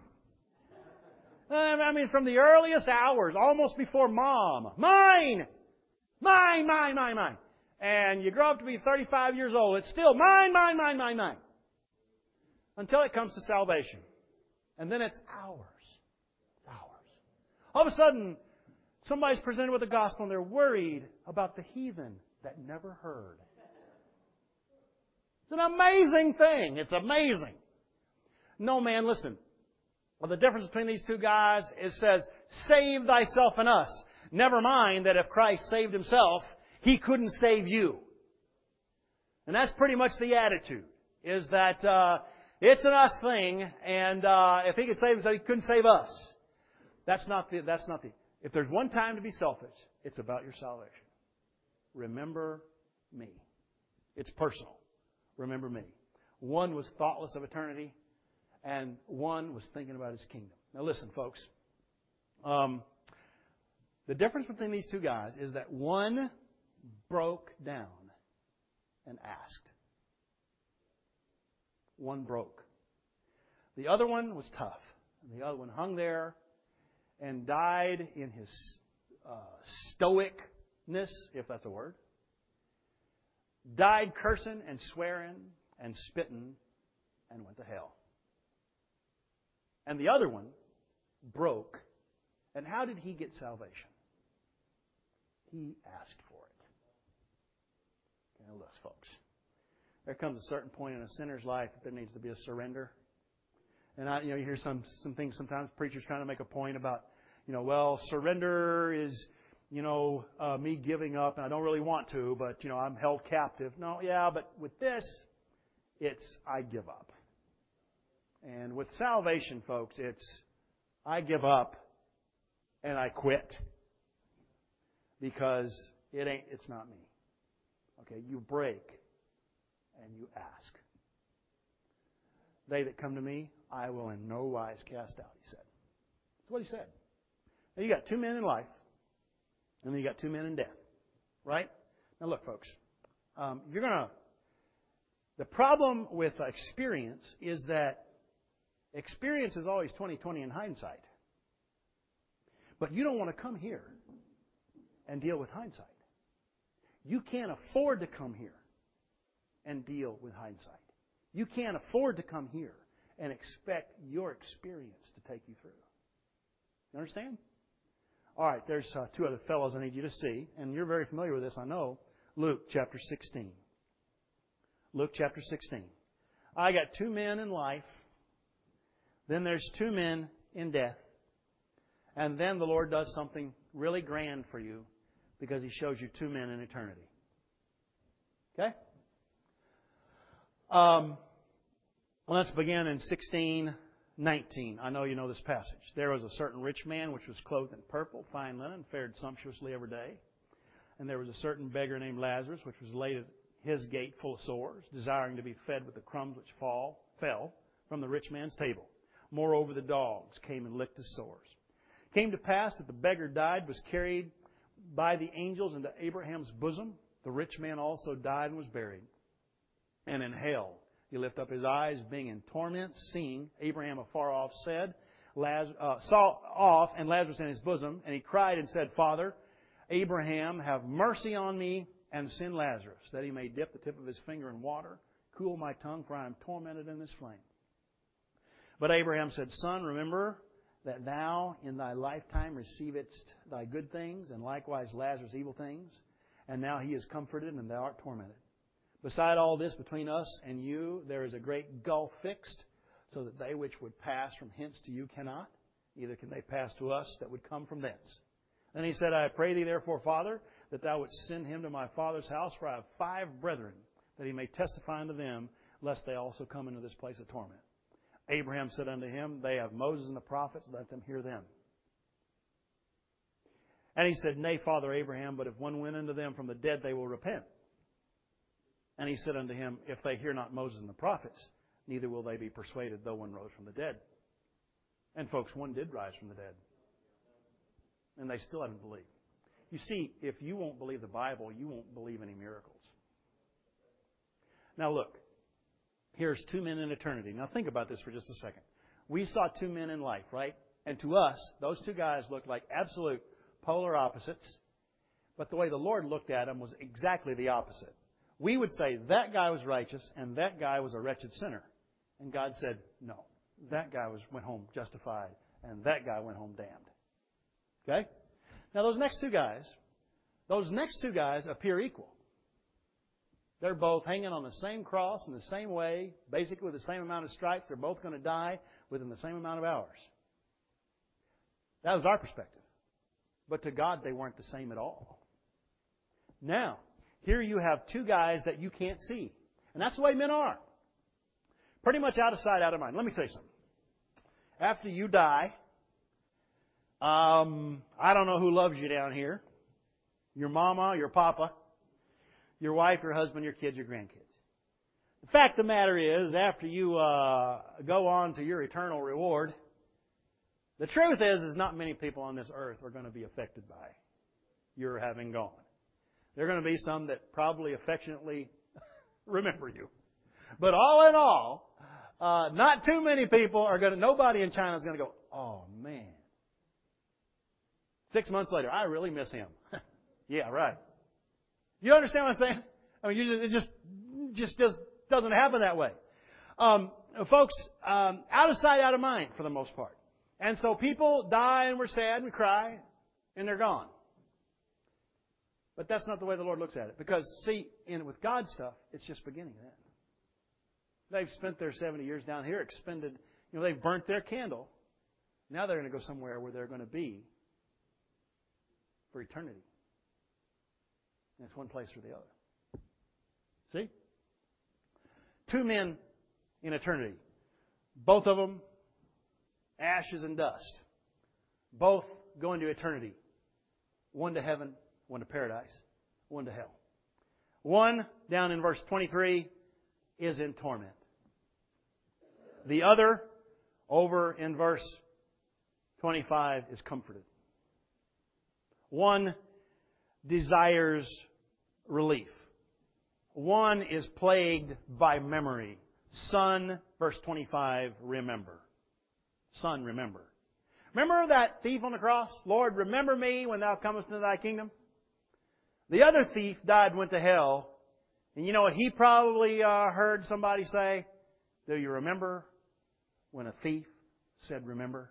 I mean, from the earliest hours, almost before Mom. Mine! Mine, mine, mine, mine. And you grow up to be 35 years old. It's still mine, mine, mine, mine, mine. Until it comes to salvation. And then it's ours. It's ours. All of a sudden, somebody's presented with the gospel and they're worried about the heathen that never heard. It's an amazing thing. It's amazing. No, man, listen. Well, the difference between these two guys, it says, save thyself and us. Never mind that if Christ saved Himself, He couldn't save you. And that's pretty much the attitude, is that it's an us thing, and if He could save Himself, He couldn't save us. That's not the. If there's one time to be selfish, it's about your salvation. Remember me. It's personal. Remember me. One was thoughtless of eternity, and one was thinking about His kingdom. Now listen, folks. The difference between these two guys is that one broke down and asked. One broke. The other one was tough. And the other one hung there and died in his stoicness, if that's a word. Died cursing and swearing and spitting and went to hell. And the other one broke. And how did he get salvation? He asked for it. Okay, look, folks. There comes a certain point in a sinner's life that there needs to be a surrender. And you hear some things sometimes preachers trying to make a point about, surrender is, me giving up, and I don't really want to, but I'm held captive. No, yeah, but with this, it's I give up. And with salvation, folks, it's I give up and I quit. Because it's not me. Okay, you break and you ask. They that come to me, I will in no wise cast out, He said. That's what He said. Now you got two men in life, and then you got two men in death. Right? Now look, folks. The problem with experience is that experience is always 20/20 in hindsight. But you don't want to come here and deal with hindsight. You can't afford to come here and deal with hindsight. You can't afford to come here and expect your experience to take you through. You understand? All right, there's two other fellows I need you to see, and you're very familiar with this, I know. Luke chapter 16. Luke chapter 16. I got two men in life. Then there's two men in death. And then the Lord does something really grand for you because He shows you two men in eternity. Okay? Let's begin in 16:19. I know you know this passage. There was a certain rich man which was clothed in purple, fine linen, fared sumptuously every day. And there was a certain beggar named Lazarus which was laid at his gate full of sores, desiring to be fed with the crumbs which fell from the rich man's table. Moreover, the dogs came and licked his sores. Came to pass that the beggar died, was carried by the angels into Abraham's bosom. The rich man also died and was buried. And in hell he lifted up his eyes, being in torment, seeing Abraham afar off said, Saul off and Lazarus in his bosom, and he cried and said, Father, Abraham, have mercy on me and send Lazarus, that he may dip the tip of his finger in water, cool my tongue, for I am tormented in this flame. But Abraham said, Son, remember that thou in thy lifetime receivedst thy good things, and likewise Lazarus evil things, and now he is comforted, and thou art tormented. Beside all this, between us and you, there is a great gulf fixed, so that they which would pass from hence to you cannot, neither can they pass to us that would come from thence. Then he said, I pray thee therefore, Father, that thou wouldst send him to my father's house, for I have 5 brethren, that he may testify unto them, lest they also come into this place of torment. Abraham said unto him, They have Moses and the prophets, let them hear them. And he said, Nay, Father Abraham, but if one went unto them from the dead, they will repent. And he said unto him, If they hear not Moses and the prophets, neither will they be persuaded, though one rose from the dead. And folks, one did rise from the dead. And they still haven't believed. You see, if you won't believe the Bible, you won't believe any miracles. Now look, here's 2 men in eternity. Now think about this for just a second. We saw 2 men in life, right? And to us, those 2 guys looked like absolute polar opposites. But the way the Lord looked at them was exactly the opposite. We would say that guy was righteous and that guy was a wretched sinner. And God said, no, that guy went home justified and that guy went home damned. Okay? Now those next two guys appear equal. They're both hanging on the same cross in the same way, basically with the same amount of stripes. They're both going to die within the same amount of hours. That was our perspective. But to God, they weren't the same at all. Now, here you have 2 guys that you can't see. And that's the way men are. Pretty much out of sight, out of mind. Let me tell you something. After you die, I don't know who loves you down here. Your mama, your papa, your wife, your husband, your kids, your grandkids. The fact of the matter is, after you go on to your eternal reward, the truth is not many people on this earth are going to be affected by your having gone. There are going to be some that probably affectionately remember you. But all in all, not too many people are going to, nobody in China is going to go, oh man. 6 months later, I really miss him. Yeah, right. You understand what I'm saying? I mean, it just doesn't happen that way. Folks, out of sight, out of mind for the most part. And so people die and we're sad and we cry and they're gone. But that's not the way the Lord looks at it. Because, see, with God's stuff, it's just beginning then. They've spent their 70 years down here, expended, they've burnt their candle. Now they're going to go somewhere where they're going to be for eternity. And it's one place or the other. See? 2 men in eternity. Both of them, ashes and dust. Both going to eternity. One to heaven, one to paradise, one to hell. One, down in verse 23, is in torment. The other, over in verse 25, is comforted. One desires relief. One is plagued by memory. Son, verse 25, remember. Son, remember. Remember that thief on the cross? Lord, remember me when thou comest into thy kingdom. The other thief died and went to hell. And you know what he probably heard somebody say? Do you remember when a thief said remember?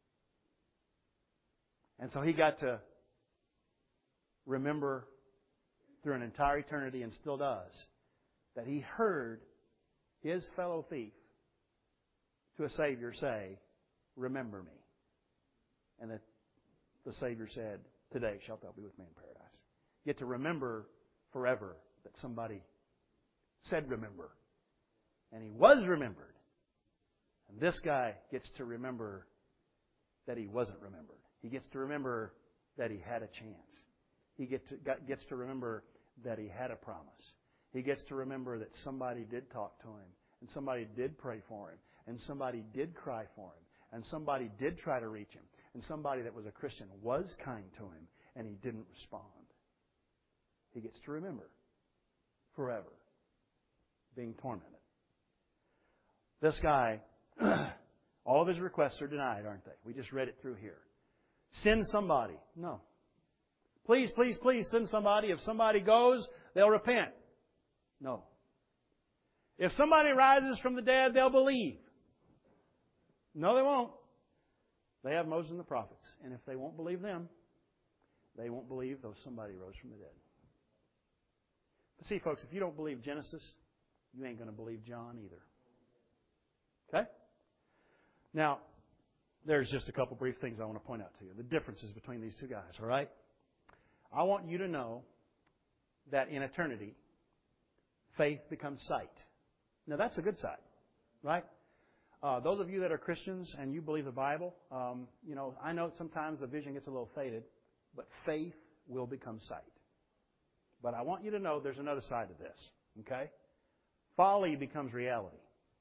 And so he got to remember through an entire eternity, and still does, that he heard his fellow thief to a Savior say, remember me. And that the Savior said, today shalt thou be with me in paradise. You get to remember forever that somebody said remember. And he was remembered. And this guy gets to remember that he wasn't remembered. He gets to remember that he had a chance. He gets to remember that he had a promise. He gets to remember that somebody did talk to him, and somebody did pray for him, and somebody did cry for him, and somebody did try to reach him, and somebody that was a Christian was kind to him, and he didn't respond. He gets to remember forever being tormented. This guy All of His requests are denied, aren't they? We just read it through here. Send somebody. No. Please, please, please send somebody. If somebody goes, they'll repent. No. If somebody rises from the dead, they'll believe. No, they won't. They have Moses and the prophets. And if they won't believe them, they won't believe though somebody rose from the dead. But see, folks, if you don't believe Genesis, you ain't going to believe John either. Okay? Now, there's just a couple brief things I want to point out to you. The differences between these two guys, all right? I want you to know that in eternity, faith becomes sight. Now, that's a good sight, right? Those of you that are Christians and you believe the Bible, I know sometimes the vision gets a little faded, but faith will become sight. But I want you to know there's another side to this, okay? Folly becomes reality.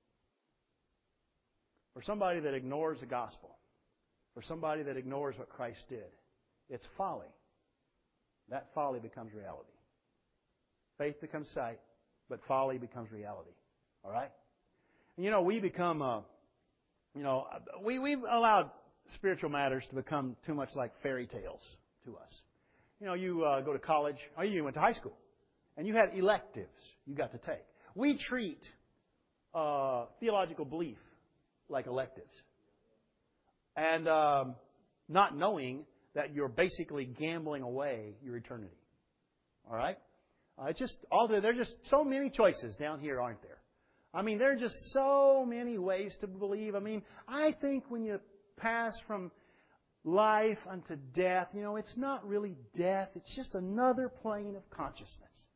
For somebody that ignores the gospel, for somebody that ignores what Christ did, it's folly. That folly becomes reality. Faith becomes sight, but folly becomes reality. All right? And we become, we've allowed spiritual matters to become too much like fairy tales to us. You go to college, or you went to high school, and you had electives you got to take. We treat theological belief like electives. And not knowing that you're basically gambling away your eternity. All right? It's just there are just so many choices down here, aren't there? I mean, there are just so many ways to believe. I mean, I think when you pass from life unto death, it's not really death. It's just another plane of consciousness.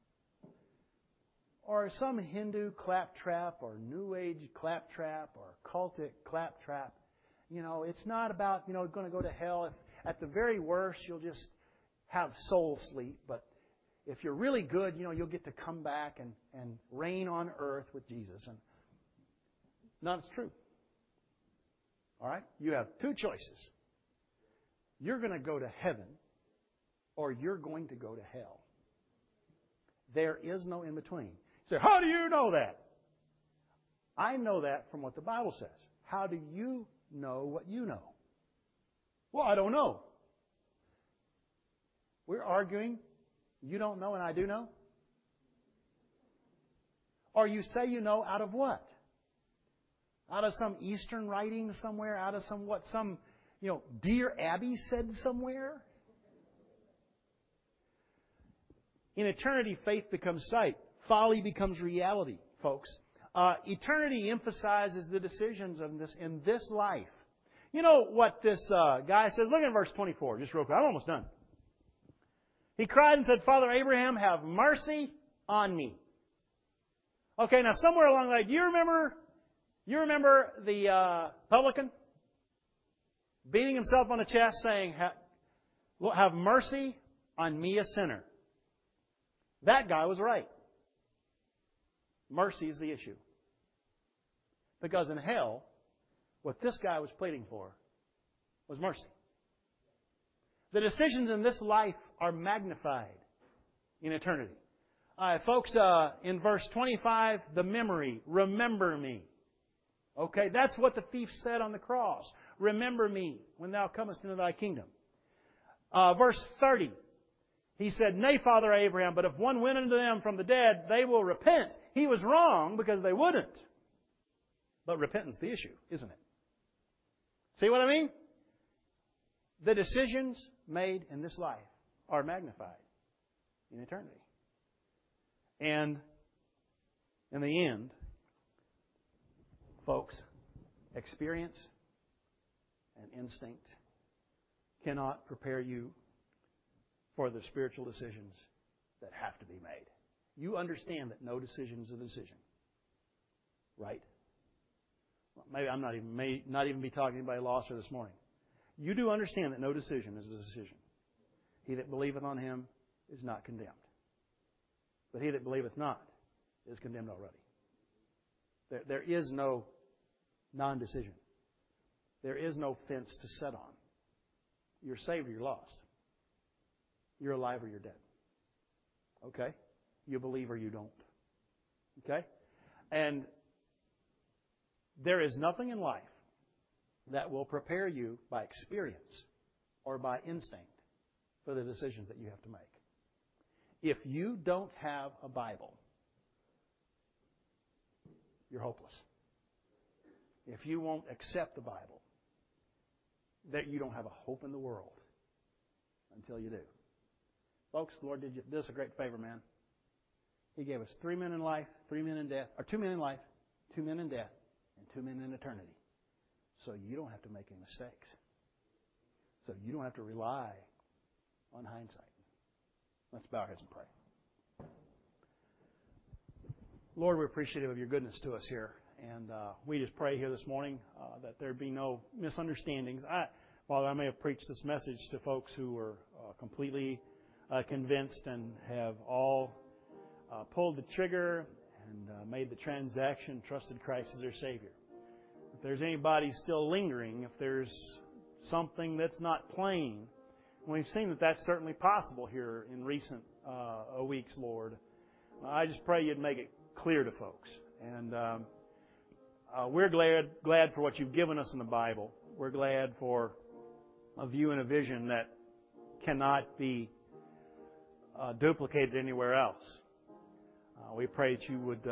Or some Hindu claptrap or New Age claptrap or cultic claptrap. It's not about, going to go to hell. If at the very worst, you'll just have soul sleep. But if you're really good, you'll get to come back and reign on earth with Jesus. And none is true. All right? You have two choices. You're going to go to heaven or you're going to go to hell. There is no in between. You say, how do you know that? I know that from what the Bible says. How do you know what you know? Well, I don't know. We're arguing. You don't know and I do know? Or you say you know out of what? Out of some Eastern writing somewhere? Out of some Dear Abby said somewhere? In eternity, faith becomes sight. Folly becomes reality, folks. Eternity emphasizes the decisions of in this life. You know what this guy says? Look at verse 24, just real quick. I'm almost done. He cried and said, Father Abraham, have mercy on me. Okay, now somewhere along the way, do you remember the publican beating himself on the chest saying, have mercy on me, a sinner? That guy was right. Mercy is the issue. Because in hell, what this guy was pleading for was mercy. The decisions in this life are magnified in eternity. Folks, in verse 25, the memory, remember me. Okay, that's what the thief said on the cross. Remember me when thou comest into thy kingdom. Verse 30, he said, Nay, Father Abraham, but if one went unto them from the dead, they will repent. He was wrong because they wouldn't. But repentance is the issue, isn't it? See what I mean? The decisions made in this life are magnified in eternity. And in the end, folks, experience and instinct cannot prepare you for the spiritual decisions that have to be made. You understand that no decision is a decision. Right? Well, maybe I'm may not even be talking to anybody lost here this morning. You do understand that no decision is a decision. He that believeth on Him is not condemned. But he that believeth not is condemned already. There is no non-decision. There is no fence to set on. You're saved or you're lost. You're alive or you're dead. Okay? You believe or you don't. Okay? And there is nothing in life that will prepare you by experience or by instinct for the decisions that you have to make. If you don't have a Bible, you're hopeless. If you won't accept the Bible, that you don't have a hope in the world until you do. Folks, the Lord did us a great favor, man. He gave us 3 men in life, 3 men in death, or 2 men in life, 2 men in death, and 2 men in eternity. So you don't have to make any mistakes. So you don't have to rely on hindsight. Let's bow our heads and pray. Lord, we're appreciative of your goodness to us here. And we just pray here this morning that there be no misunderstandings. Father, I may have preached this message to folks who were completely convinced and have all pulled the trigger and made the transaction, trusted Christ as their Savior. If there's anybody still lingering, if there's something that's not plain, we've seen that that's certainly possible here in recent weeks, Lord. I just pray you'd make it clear to folks. And we're glad for what you've given us in the Bible. We're glad for a view and a vision that cannot be duplicated anywhere else. We pray that you would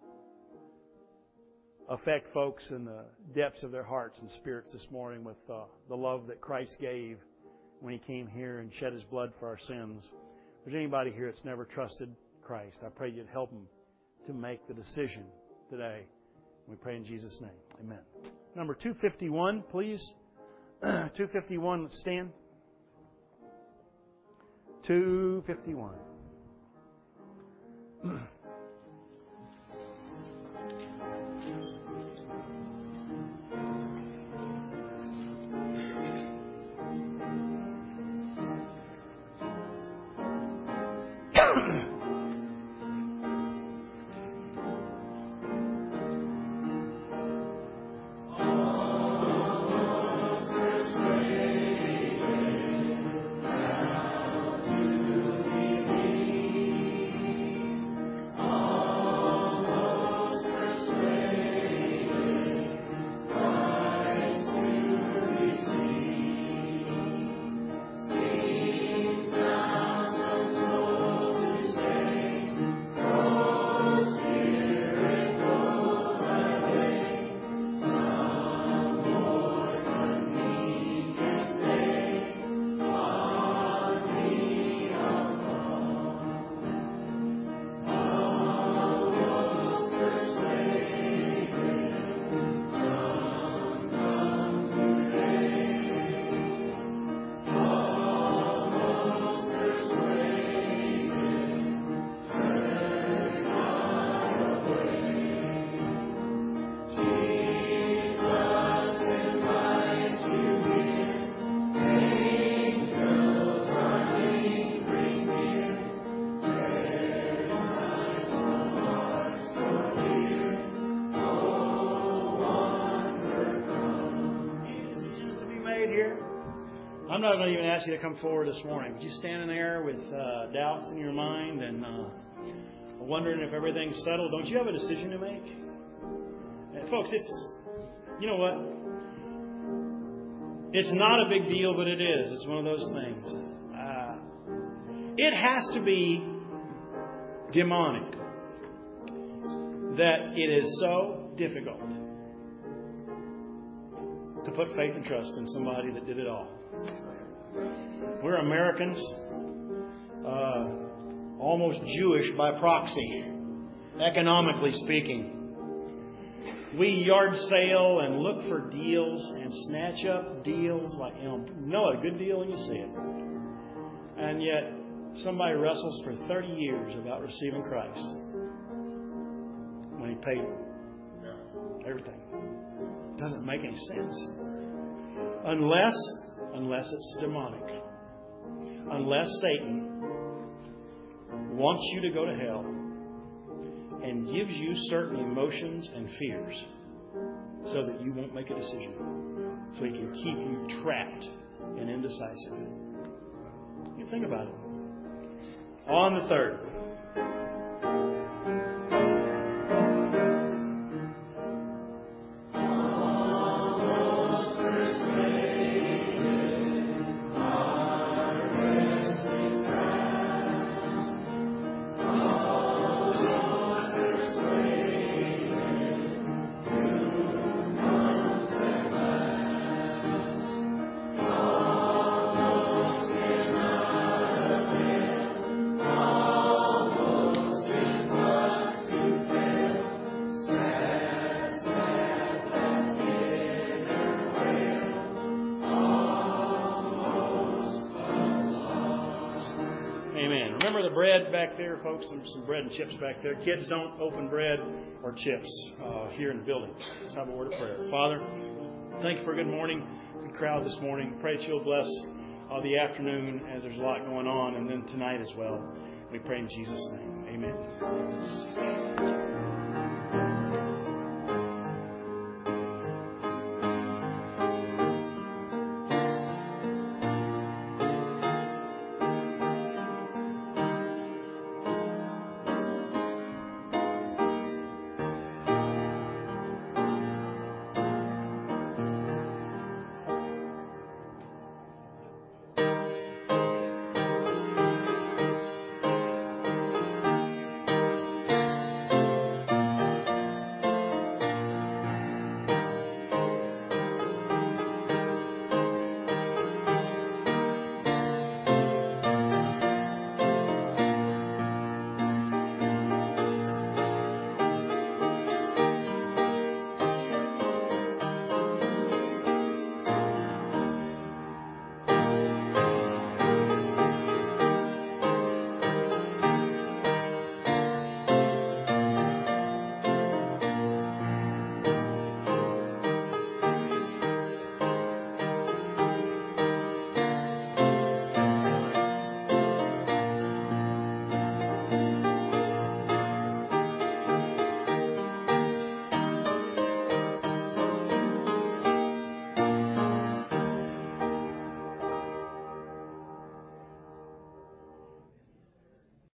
affect folks in the depths of their hearts and spirits this morning with the love that Christ gave when He came here and shed His blood for our sins. If there's anybody here that's never trusted Christ, I pray you'd help them to make the decision today. We pray in Jesus' name. Amen. Number 251, please. 251, let's stand. 251. I'm not going to even ask you to come forward this morning. But you standing there with doubts in your mind and wondering if everything's settled, don't you have a decision to make? And folks, you know what? It's not a big deal, but it is. It's one of those things. It has to be demonic that it is so difficult to put faith and trust in somebody that did it all. We're Americans, almost Jewish by proxy, economically speaking. We yard sale and look for deals and snatch up deals like, know a good deal when you see it. And yet, somebody wrestles for 30 years about receiving Christ when He paid everything. Doesn't make any sense. Unless it's demonic. Unless Satan wants you to go to hell and gives you certain emotions and fears so that you won't make a decision. So he can keep you trapped and indecisive. You think about it. On the third. Amen. Remember the bread back there, folks? There's some bread and chips back there. Kids, don't open bread or chips here in the building. Let's have a word of prayer. Father, thank you for a good morning, good crowd this morning. Pray that you'll bless the afternoon as there's a lot going on, and then tonight as well. We pray in Jesus' name. Amen.